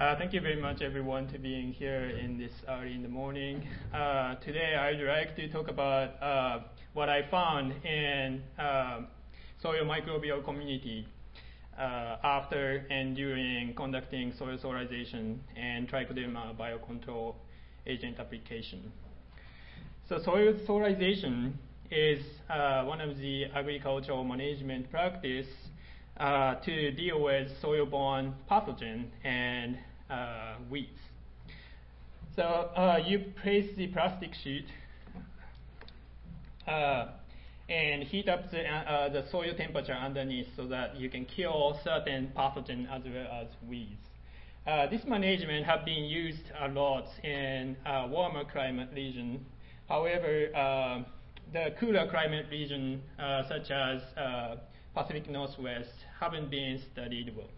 Thank you very much, everyone, to being here in this early in the morning. Today, I'd like to talk about what I found in soil microbial community after and during conducting soil solarization and trichoderma biocontrol agent application. So soil solarization is one of the agricultural management practice to deal with soil-borne pathogen and weeds. So you place the plastic sheet and heat up the soil temperature underneath so that you can kill certain pathogen as well as weeds. This management have been used a lot in warmer climate region. However, the cooler climate region, such as Pacific Northwest, haven't been studied well.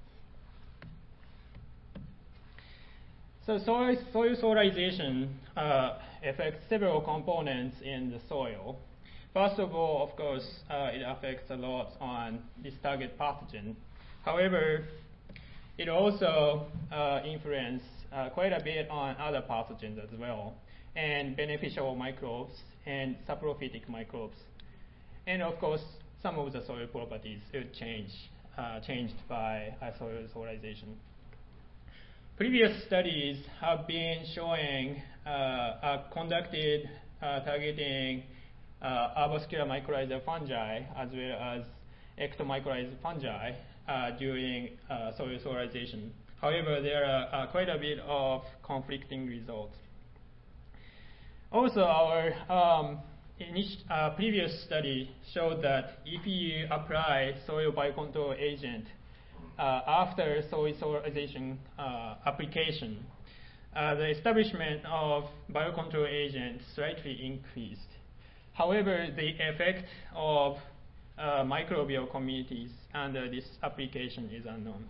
So soil solarization affects several components in the soil. First of all, of course, it affects a lot on this target pathogen. However, it also influences quite a bit on other pathogens as well, and beneficial microbes and saprophytic microbes. And of course, some of the soil properties will changed by soil solarization. Previous studies have been showing conducted targeting arbuscular mycorrhizal fungi as well as ectomycorrhizal fungi during soil solarization. However, there are quite a bit of conflicting results. Also, our previous study showed that if you apply soil biocontrol agent after soil solarization application, the establishment of biocontrol agent slightly increased. However, the effect of microbial communities under this application is unknown.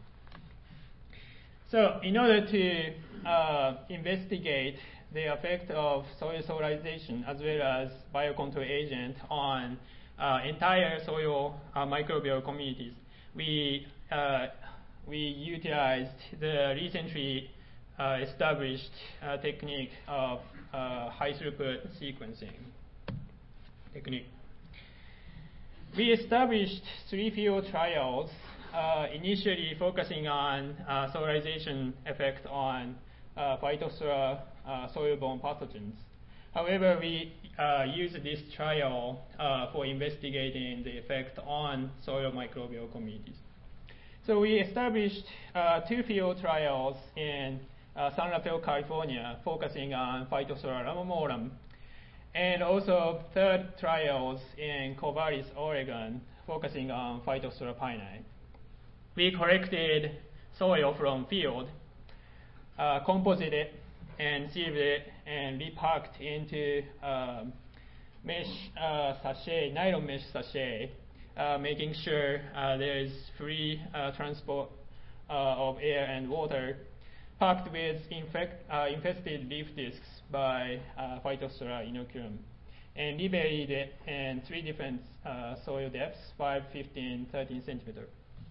So in order to investigate the effect of soil solarization as well as biocontrol agent on entire soil microbial communities, we utilized the recently established technique of high throughput sequencing technique. We established 3 field trials, initially focusing on solarization effect on Phytophthora soil-borne pathogens. However, we used this trial for investigating the effect on soil microbial communities. So we established 2 field trials in San Rafael, California, focusing on Phytophthora ramomorum, and also 3rd trials in Corvallis, Oregon, focusing on Phytophthora pini. We collected soil from field, composited it, and sieved it, and repacked into mesh sachet, nylon mesh sachet, making sure there is free transport of air and water, packed with infested leaf discs by Phytophthora inoculum, and reburied it in 3 different soil depths, 5, 15, 13 centimeters.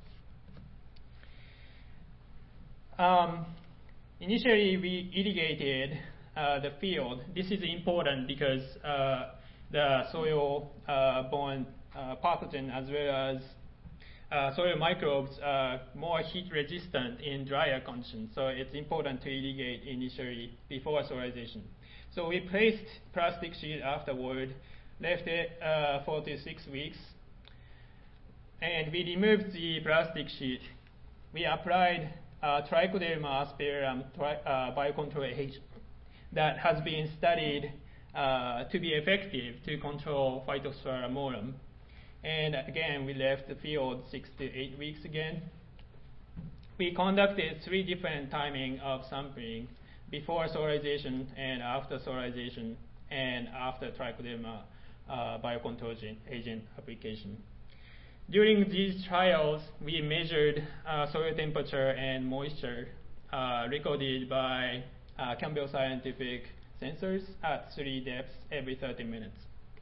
Initially, we irrigated the field. This is important because the soil-borne pathogen as well as soil microbes are more heat resistant in drier conditions. So it's important to irrigate initially before solarization. So we placed plastic sheet afterward, left it 4 to 6 weeks, and we removed the plastic sheet. We applied Trichoderma asperum biocontrol agent that has been studied to be effective to control Phytophthora ramomorum. And again, we left the field 6 to 8 weeks again. We conducted 3 different timing of sampling, before solarization and after solarization and after Trichoderma biocontrol agent application. During these trials, we measured soil temperature and moisture recorded by Campbell Scientific sensors at 3 depths every 30 minutes.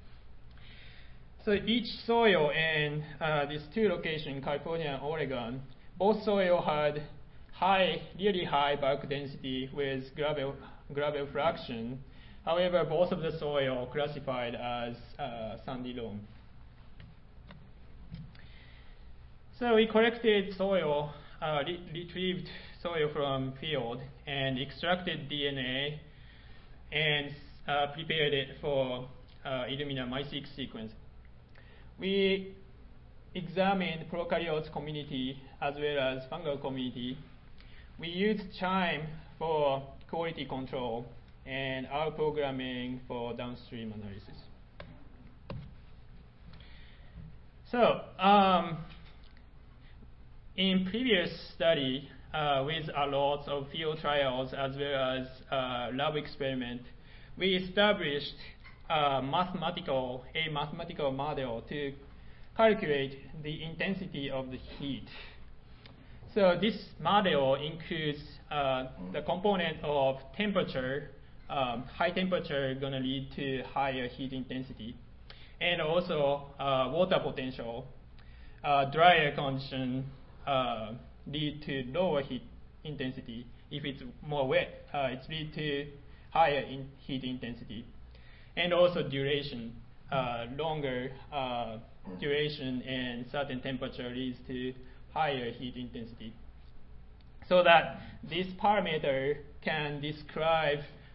So each soil in these 2 locations, California and Oregon, both soil had really high bulk density with gravel fraction. However, both of the soil classified as sandy loam. So we collected soil, retrieved soil from field, and extracted DNA, and prepared it for Illumina MySeq sequence. We examined prokaryotes community as well as fungal community. We used QIIME for quality control and R programming for downstream analysis. So, in previous study with a lot of field trials as well as lab experiment, we established a mathematical model to calculate the intensity of the heat. So this model includes the component of temperature. High temperature going to lead to higher heat intensity, and also water potential. Drier condition lead to lower heat intensity. If it's more wet, it leads to higher heat intensity. And also duration. Longer duration and certain temperature leads to higher heat intensity. So that this parameter can describe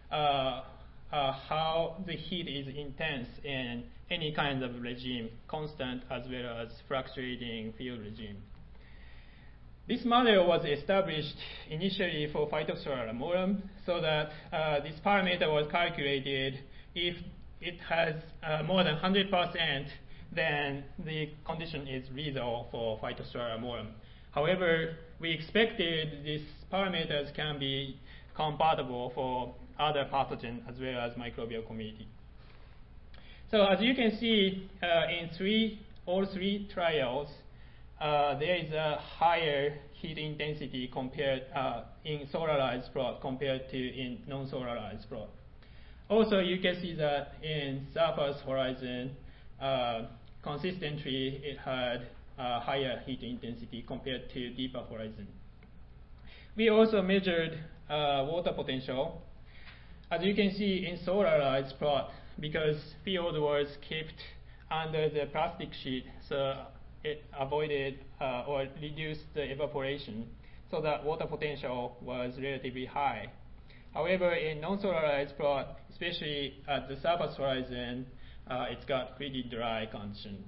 how the heat is intense in any kind of regime, constant as well as fluctuating field regime. This model was established initially for Phytophthora ramorum, so that this parameter was calculated if it has more than 100%, then the condition is reasonable for Phytophthora ramorum. However, we expected these parameters can be compatible for other pathogens as well as microbial community. So as you can see, in all three trials, there is a higher heat intensity compared in solarized plot compared to in non-solarized plot. Also, you can see that in surface horizon, consistently it had higher heat intensity compared to deeper horizon. We also measured water potential. As you can see in solarized plot, because field was kept under the plastic sheet, so it avoided or reduced the evaporation, so that water potential was relatively high. However, in non-solarized plot, especially at the surface horizon, it's got pretty dry condition.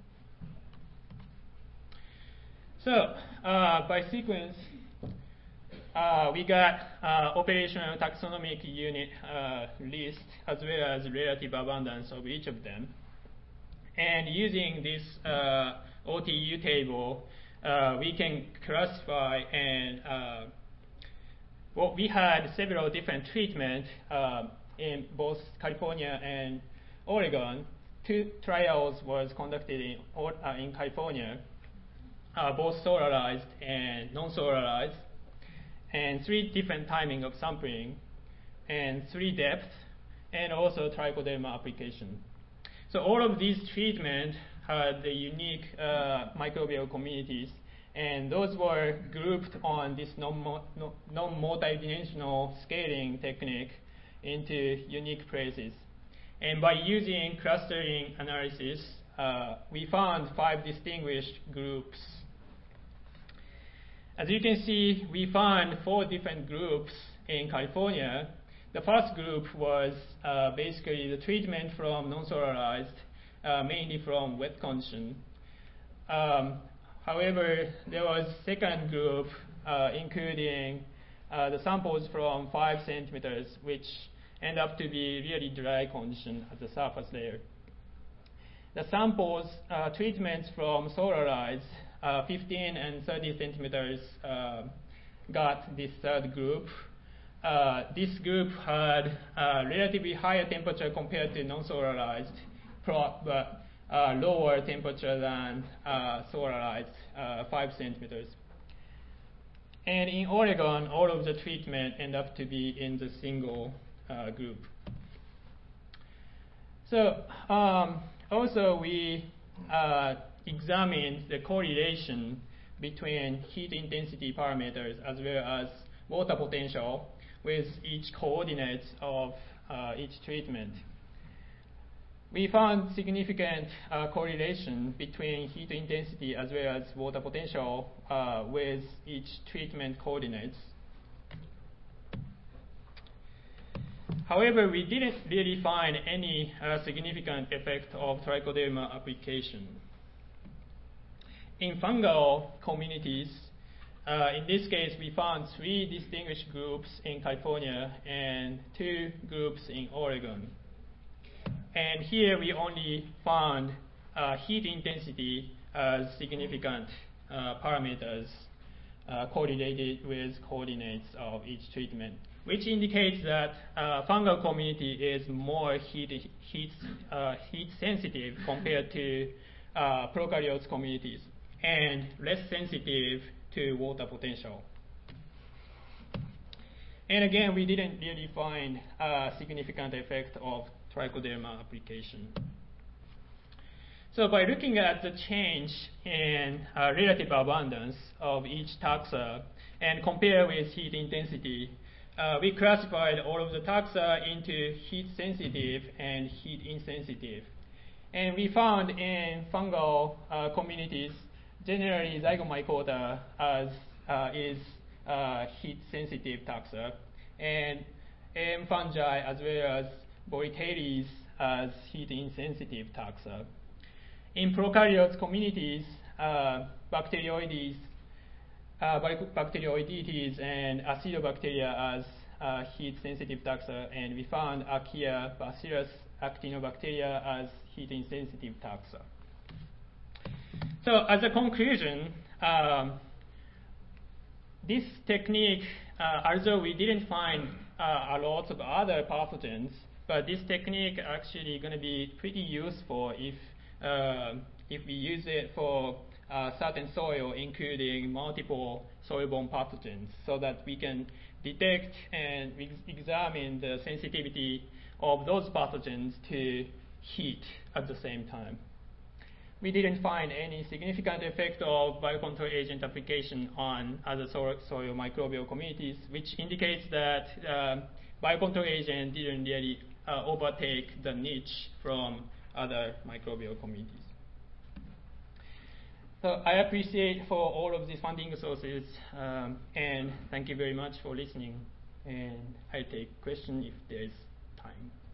So, by sequence, we got operational taxonomic unit list as well as relative abundance of each of them. And using this OTU table, we can classify and we had several different treatments in both California and Oregon. 2 trials was conducted in California, both solarized and non-solarized, and 3 different timing of sampling, and 3 depth, and also trichoderma application. So all of these treatments had the unique microbial communities, and those were grouped on this non-multidimensional scaling technique into unique places. And by using clustering analysis, we found 5 distinguished groups. As you can see, we found 4 different groups in California. The first group was basically the treatment from non-solarized, mainly from wet condition. However, there was second group, including the samples from 5 centimeters, which end up to be really dry condition at the surface layer. The samples, treatments from solarized, 15 and 30 centimeters, got this third group. This group had relatively higher temperature compared to non-solarized plot, but lower temperature than solarized, 5 centimeters. And in Oregon, all of the treatment end up to be in the single group. So also we examined the correlation between heat intensity parameters as well as water potential with each coordinate of each treatment. We found significant correlation between heat intensity as well as water potential with each treatment coordinates. However, we didn't really find any significant effect of trichoderma application. In fungal communities, in this case, we found 3 distinguished groups in California and 2 groups in Oregon. And here we only found heat intensity as significant parameters correlated with coordinates of each treatment, which indicates that fungal community is more heat sensitive compared to prokaryotes communities and less sensitive to water potential. And again, we didn't really find a significant effect of trichoderma application. So by looking at the change in relative abundance of each taxa and compare with heat intensity, we classified all of the taxa into heat sensitive and heat insensitive. And we found in fungal communities, generally Zygomycota is heat sensitive taxa, and M. fungi as well as Boryteres as heat insensitive taxa. In prokaryotes communities, Bacteroidetes and Acidobacteria as heat-sensitive taxa, and we found Archaea, Bacillus actinobacteria as heat-insensitive taxa. So as a conclusion, this technique, although we didn't find a lot of other pathogens, but this technique actually going to be pretty useful if we use it for certain soil, including multiple soil-borne pathogens, so that we can detect and examine the sensitivity of those pathogens to heat at the same time. We didn't find any significant effect of biocontrol agent application on other soil microbial communities, which indicates that biocontrol agent didn't really overtake the niche from other microbial communities. So I appreciate for all of these funding sources, and thank you very much for listening. And I'll take questions if there's time.